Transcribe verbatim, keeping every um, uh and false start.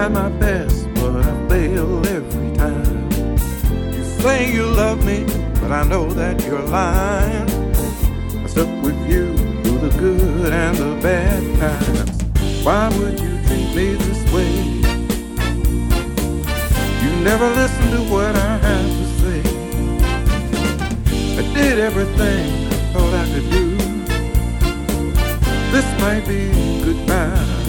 try my best, but I fail every time. You say you love me, but I know that you're lying. I stuck with you through the good and the bad times. Why would you treat me this way? You never listen to what I have to say. I did everything I thought I could do. This might be goodbye.